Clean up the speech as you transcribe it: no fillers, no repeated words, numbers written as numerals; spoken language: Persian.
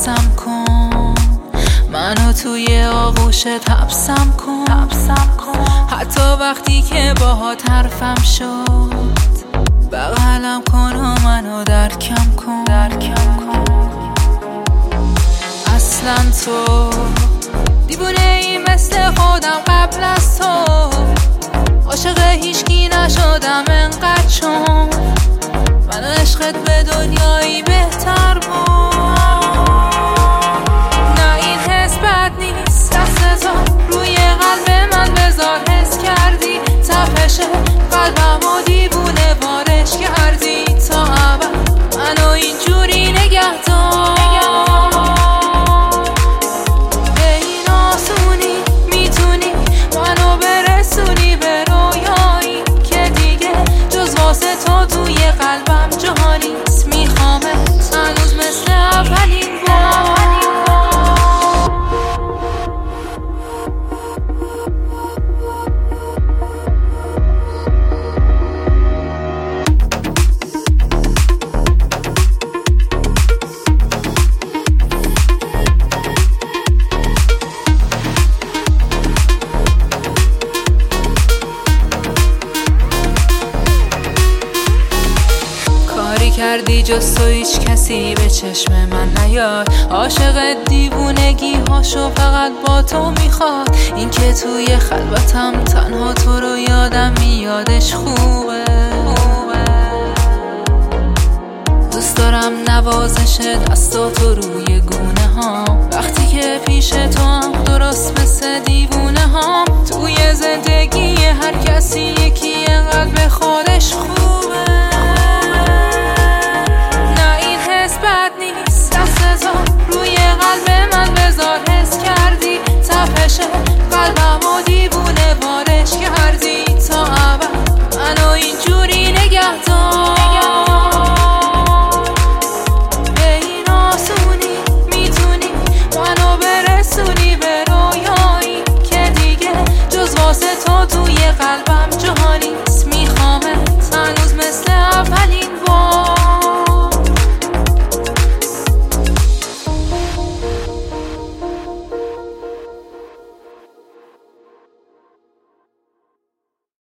لمسم کن، منو توی آغوشت حبسم کن. حتی وقتی که باهات حرفم شد، بغلم کن و منو درکم کن. اصلا تو دیوونه ای مثل خودم قبل از تو، عاشق هیچکی نشدم انقدر چون من عشقت به دنیایی بهتر بود. نه این حس بد نیست، دست تو روی قلب من بذار، حس کردی تپش قلبم و دیوونه بارش کردی. تا ابد منو اینجوری نگه دار، به این آسونی میتونی منو برسونی به رویایی که دیگه جز واسه تو توی قلبم جا نیست. میخوامت هنوز مثل اولین بار. کردی جز تو هیچ کسی به چشم من نیاد، عاشق دیوونگی هاشو فقط با تو میخواد. این که توی خلوتم تنها تو رو یادم میادش خوبه. دوست دارم نوازش دستاتو روی گونه ها، وقتی که پیش تو هم درست مثل دیوونه ها. توی زندگی هر کسی